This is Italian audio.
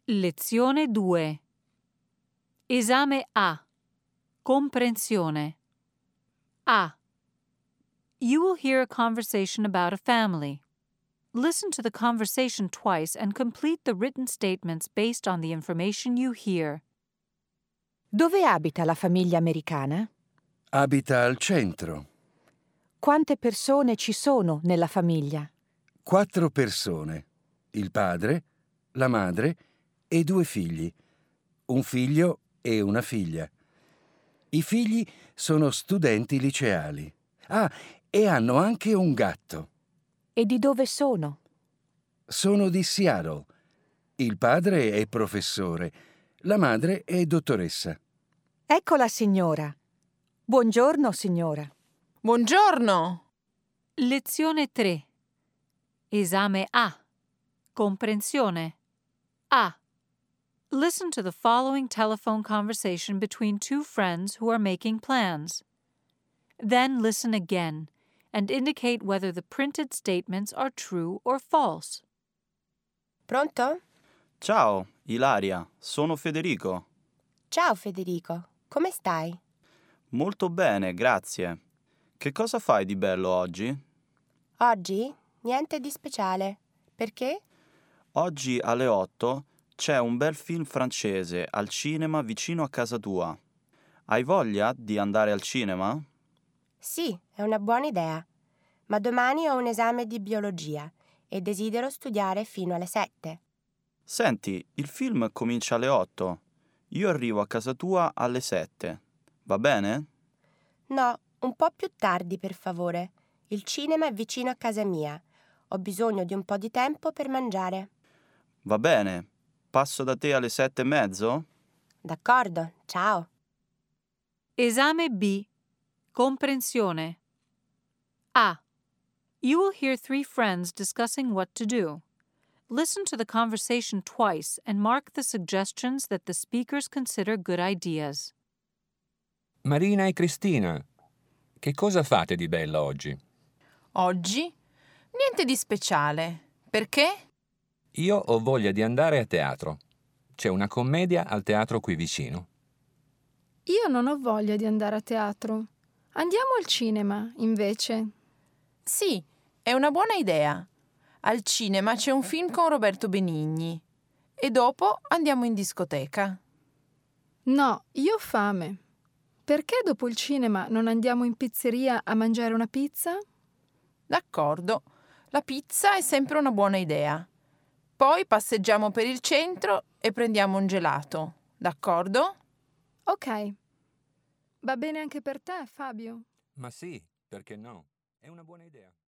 Lezione 2. Esame A. Comprensione. A. You will hear a conversation about a family. Listen to the conversation twice and complete the written statements based on the information you hear. Dove abita la famiglia americana? Abita al centro. Quante persone ci sono nella famiglia? 4 persone. Il padre, la madre e 2 figli. Un figlio e una figlia. I figli sono studenti liceali. Ah, e hanno anche un gatto. E di dove sono? Sono di Seattle. Il padre è professore, la madre è dottoressa. Ecco la signora. Buongiorno, signora. Buongiorno! Lezione 3. Esame A. Comprensione. A. Listen to the following telephone conversation between 2 friends who are making plans. Then listen again and indicate whether the printed statements are true or false. Pronto? Ciao, Ilaria, sono Federico. Ciao Federico, come stai? Molto bene, grazie. Che cosa fai di bello oggi? Oggi? Niente di speciale. Perché? Oggi alle 8 c'è un bel film francese al cinema vicino a casa tua. Hai voglia di andare al cinema? Sì, è una buona idea. Ma domani ho un esame di biologia e desidero studiare fino alle 7. Senti, il film comincia alle 8. Io arrivo a casa tua alle 7. Va bene? No, un po' più tardi, per favore. Il cinema è vicino a casa mia. Ho bisogno di un po' di tempo per mangiare. Va bene. Passo da te alle 7:30? D'accordo, ciao. Esame B. Comprensione. A. You will hear 3 friends discussing what to do. Listen to the conversation twice and mark the suggestions that the speakers consider good ideas. Marina e Cristina, che cosa fate di bello oggi? Oggi? Niente di speciale. Perché? Io ho voglia di andare a teatro. C'è una commedia al teatro qui vicino. Io non ho voglia di andare a teatro. Andiamo al cinema, invece. Sì, è una buona idea. Al cinema c'è un film con Roberto Benigni. E dopo andiamo in discoteca. No, io ho fame. Perché dopo il cinema non andiamo in pizzeria a mangiare una pizza? D'accordo, la pizza è sempre una buona idea. Poi passeggiamo per il centro e prendiamo un gelato. D'accordo? Ok. Va bene anche per te, Fabio? Ma sì, perché no? È una buona idea.